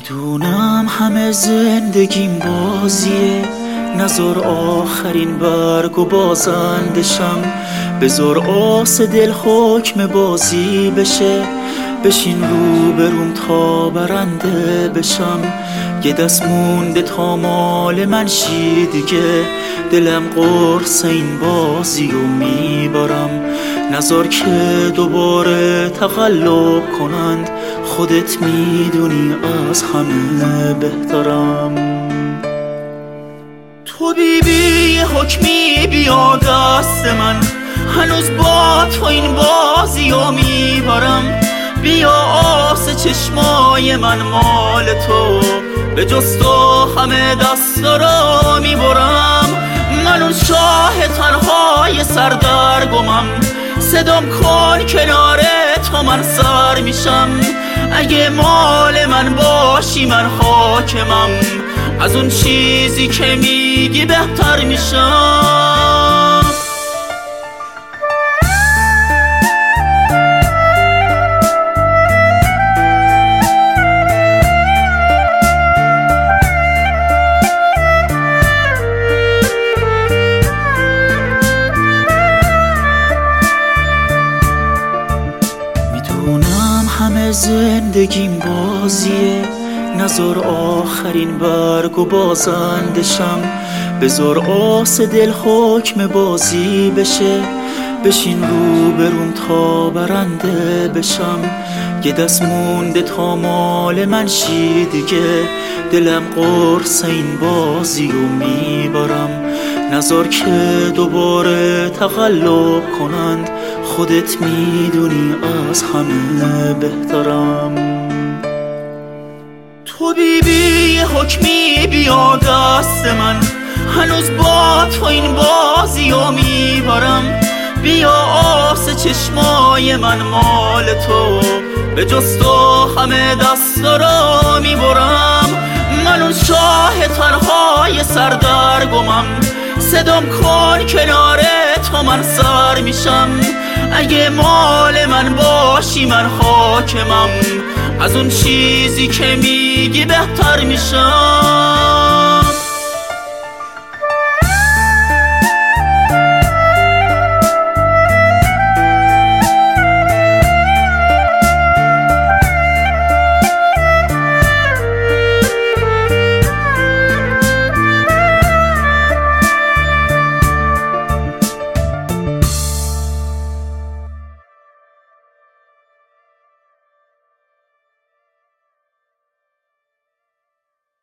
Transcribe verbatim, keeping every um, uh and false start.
میدونم همه زندگیم بازیه، نزار آخرین برگ و بازندشم. بذار آس دل حکم بازی بشه، بشین رو بروم تا برنده بشم. یه دست مونده تا مال من شی دیگه، دلم قرص این بازی رو میبارم. نزار که دوباره تقلب کنند، خودت میدونی از همه بهترم. تو بی بی حکمی بیا دست من، هنوز با تو این بازی رو میبارم. بیا آس چشمای من مال تو، به جز تو همه دستا رو میبرم. من اون شاه تنهای سردرگمم، صدام کن کنار تو من سر میشم. اگه مال من باشی من حاکمم، از اون چیزی که میگی بهتر میشم. میدونم همه زندگیم بازیه، نزار آخرین برگ و بازندشم. بذار آس دل حکم بازی بشه، بشین رو بروم تا برنده بشم. یه دست مونده تا مال من شی دیگه، دلم قرص این بازی رو میبارم. نزار که دوباره تقلب کنند، خودت میدونی از همه بهترم. تو بی بی حکمی بیا دست من، هنوز با تو این بازی رو میبارم. بیا آس چشمای من مال تو، به جز تو همه دستا رو میبرم. من اون شاه تنهای سردرگمم، صدام کن کنار تو من سر میشم. اگه مال من باشی من حاکمم، از اون چیزی که میگی بهتر میشم.